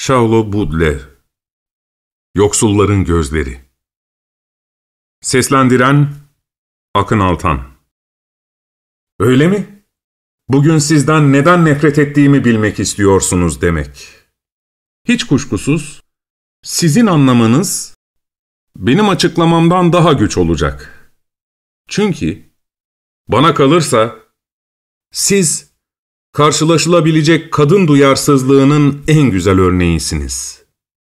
Charles Baudelaire. Yoksulların Gözleri. Seslendiren Akın Altan. Öyle mi? Bugün sizden neden nefret ettiğimi bilmek istiyorsunuz demek. Hiç kuşkusuz, sizin anlamanız benim açıklamamdan daha güç olacak. Çünkü bana kalırsa siz karşılaşılabilecek kadın duyarsızlığının en güzel örneğisiniz.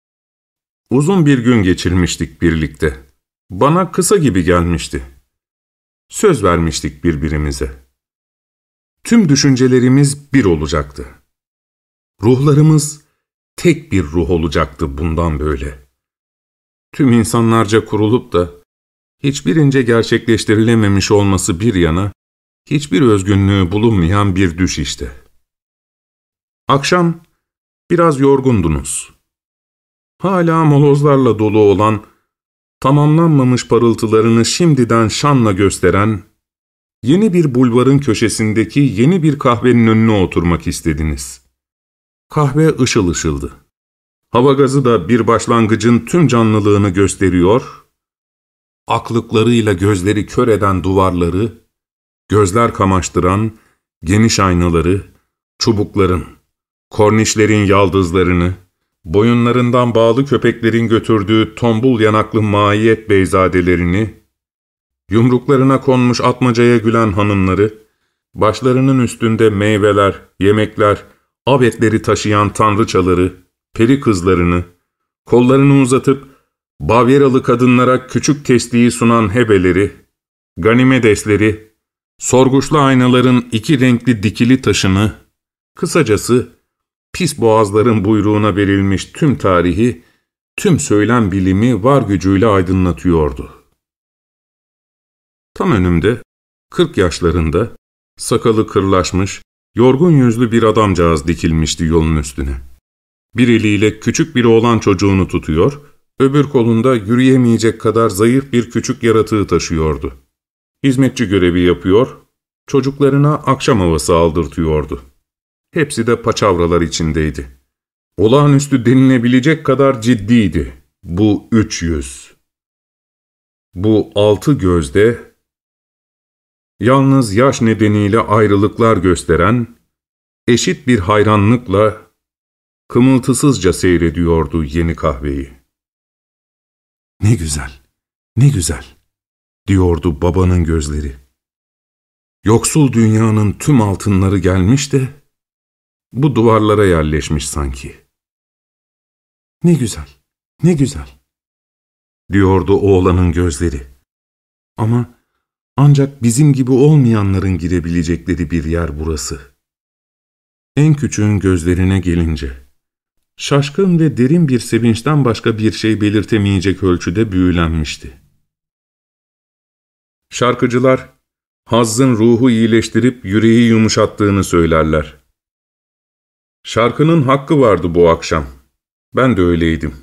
Uzun bir gün geçirmiştik birlikte. Bana kısa gibi gelmişti. Söz vermiştik birbirimize. Tüm düşüncelerimiz bir olacaktı. Ruhlarımız tek bir ruh olacaktı bundan böyle. Tüm insanlarca kurulup da hiçbirince gerçekleştirilememiş olması bir yana, hiçbir özgünlüğü bulunmayan bir düş işte. Akşam biraz yorgundunuz. Hala molozlarla dolu olan, tamamlanmamış parıltılarını şimdiden şanla gösteren, yeni bir bulvarın köşesindeki yeni bir kahvenin önüne oturmak istediniz. Kahve ışıl ışıldı. Hava gazı da bir başlangıcın tüm canlılığını gösteriyor, aklıklarıyla gözleri kör eden duvarları, gözler kamaştıran geniş aynaları, çubukların, kornişlerin yaldızlarını, boyunlarından bağlı köpeklerin götürdüğü tombul yanaklı maiyet beyzadelerini, yumruklarına konmuş atmacaya gülen hanımları, başlarının üstünde meyveler, yemekler, av etleri taşıyan tanrıçaları, peri kızlarını, kollarını uzatıp Bavyeralı kadınlara küçük testiyi sunan hebeleri, Ganimedesleri, sorguçlu aynaların iki renkli dikili taşını, kısacası pis boğazların buyruğuna verilmiş tüm tarihi, tüm söylem bilimi var gücüyle aydınlatıyordu. Tam önümde, 40 yaşlarında, sakalı kırlaşmış, yorgun yüzlü bir adamcağız dikilmişti yolun üstüne. Bir eliyle küçük bir oğlan çocuğunu tutuyor, öbür kolunda yürüyemeyecek kadar zayıf bir küçük yaratığı taşıyordu. Hizmetçi görevi yapıyor, çocuklarına akşam havası aldırtıyordu. Hepsi de paçavralar içindeydi. Olağanüstü denilebilecek kadar ciddiydi bu 300. Bu 6 gözde, yalnız yaş nedeniyle ayrılıklar gösteren, eşit bir hayranlıkla, kımıltısızca seyrediyordu yeni kahveyi. "Ne güzel, ne güzel," diyordu babanın gözleri. "Yoksul dünyanın tüm altınları gelmiş de, bu duvarlara yerleşmiş sanki." "Ne güzel, ne güzel," diyordu oğlanın gözleri. "Ama ancak bizim gibi olmayanların girebilecekleri bir yer burası." En küçüğün gözlerine gelince, şaşkın ve derin bir sevinçten başka bir şey belirtemeyecek ölçüde büyülenmişti. Şarkıcılar, hazzın ruhu iyileştirip yüreği yumuşattığını söylerler. Şarkının hakkı vardı bu akşam. Ben de öyleydim.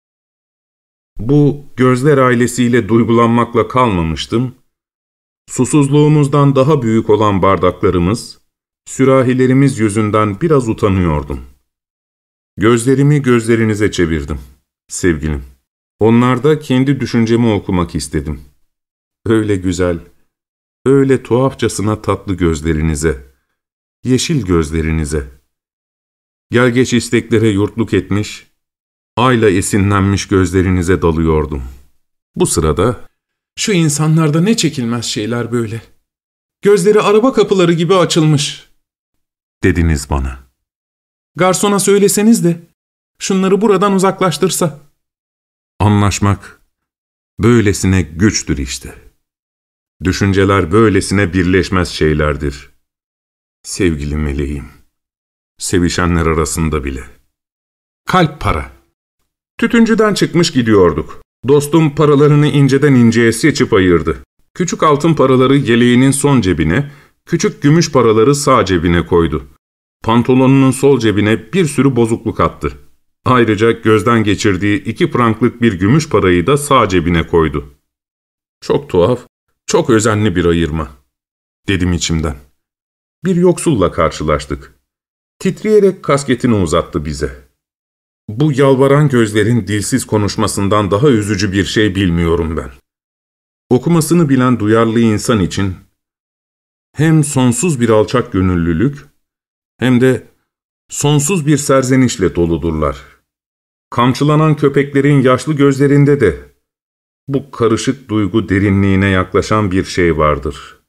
Bu gözler ailesiyle duygulanmakla kalmamıştım. Susuzluğumuzdan daha büyük olan bardaklarımız, sürahilerimiz yüzünden biraz utanıyordum. Gözlerimi gözlerinize çevirdim, sevgilim. Onlarda kendi düşüncemi okumak istedim. Öyle güzel, öyle tuhafçasına tatlı gözlerinize, yeşil gözlerinize, gelgeç isteklere yurtluk etmiş, ayla esinlenmiş gözlerinize dalıyordum. Bu sırada, "Şu insanlarda ne çekilmez şeyler böyle. Gözleri araba kapıları gibi açılmış," dediniz bana. "Garsona söyleseniz de, şunları buradan uzaklaştırsa." Anlaşmak, böylesine güçtür işte. Düşünceler böylesine birleşmez şeylerdir. Sevgili meleğim, sevişenler arasında bile. Kalp para. Tütüncüden çıkmış gidiyorduk. Dostum paralarını inceden inceye seçip ayırdı. Küçük altın paraları yeleğinin son cebine, küçük gümüş paraları sağ cebine koydu. Pantolonunun sol cebine bir sürü bozukluk attı. Ayrıca gözden geçirdiği 2 franklık bir gümüş parayı da sağ cebine koydu. Çok tuhaf, çok özenli bir ayırma, dedim içimden. Bir yoksulla karşılaştık. Titreyerek kasketini uzattı bize. Bu yalvaran gözlerin dilsiz konuşmasından daha üzücü bir şey bilmiyorum ben. Okumasını bilen duyarlı insan için hem sonsuz bir alçak gönüllülük hem de sonsuz bir serzenişle doludurlar. Kamçılanan köpeklerin yaşlı gözlerinde de bu karışık duygu derinliğine yaklaşan bir şey vardır.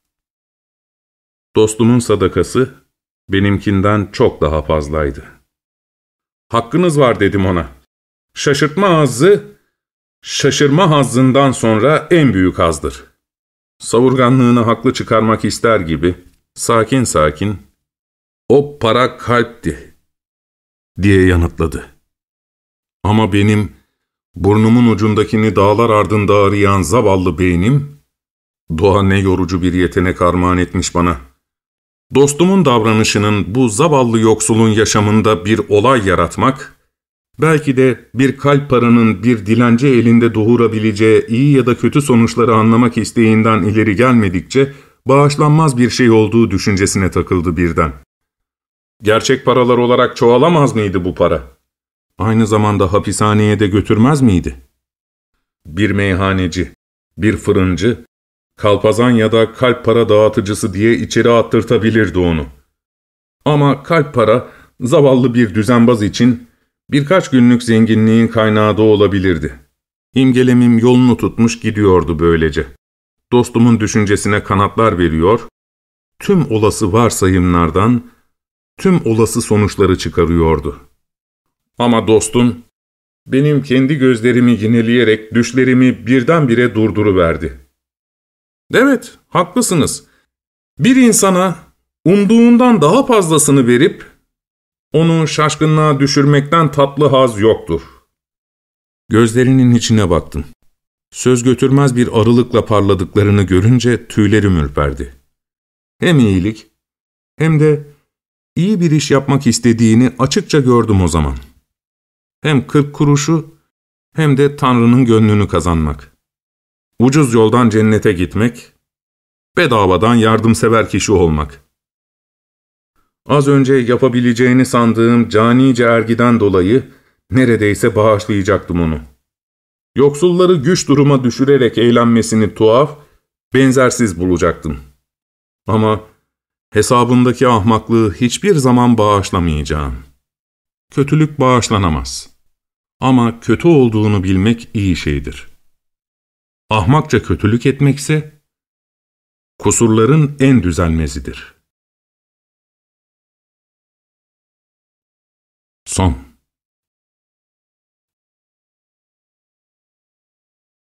Dostumun sadakası benimkinden çok daha fazlaydı. "Hakkınız var," dedim ona. "Şaşırtma hazzı, şaşırma hazzından sonra en büyük hazdır." Savurganlığını haklı çıkarmak ister gibi sakin sakin, "O para kalpti," diye yanıtladı. Ama benim burnumun ucundakini dağlar ardında arayan zavallı beynim, doğa ne yorucu bir yetenek armağan etmiş bana. Dostumun davranışının bu zavallı yoksulun yaşamında bir olay yaratmak, belki de bir kalp paranın bir dilenci elinde doğurabileceği iyi ya da kötü sonuçları anlamak isteğinden ileri gelmedikçe bağışlanmaz bir şey olduğu düşüncesine takıldı birden. Gerçek paralar olarak çoğalamaz mıydı bu para? Aynı zamanda hapishaneye de götürmez miydi? Bir meyhaneci, bir fırıncı, kalpazan ya da kalp para dağıtıcısı diye içeri attırtabilirdi onu. Ama kalp para, zavallı bir düzenbaz için birkaç günlük zenginliğin kaynağı da olabilirdi. İmgelemim yolunu tutmuş gidiyordu böylece. Dostumun düşüncesine kanatlar veriyor, tüm olası varsayımlardan tüm olası sonuçları çıkarıyordu. Ama dostum, benim kendi gözlerimi yineleyerek düşlerimi birdenbire durduruverdi. "Evet, haklısınız. Bir insana umduğundan daha fazlasını verip onu şaşkınlığa düşürmekten tatlı haz yoktur." Gözlerinin içine baktım. Söz götürmez bir arılıkla parladıklarını görünce tüylerim ürperdi. Hem iyilik hem de iyi bir iş yapmak istediğini açıkça gördüm o zaman. Hem 40 kuruşu hem de Tanrı'nın gönlünü kazanmak. Ucuz yoldan cennete gitmek, bedavadan yardımsever kişi olmak. Az önce yapabileceğini sandığım canice ergiden dolayı neredeyse bağışlayacaktım onu. Yoksulları güç duruma düşürerek eğlenmesini tuhaf, benzersiz bulacaktım. Ama hesabındaki ahmaklığı hiçbir zaman bağışlamayacağım. Kötülük bağışlanamaz. Ama kötü olduğunu bilmek iyi şeydir. Ahmakça kötülük etmekse kusurların en düzenmezidir. Son.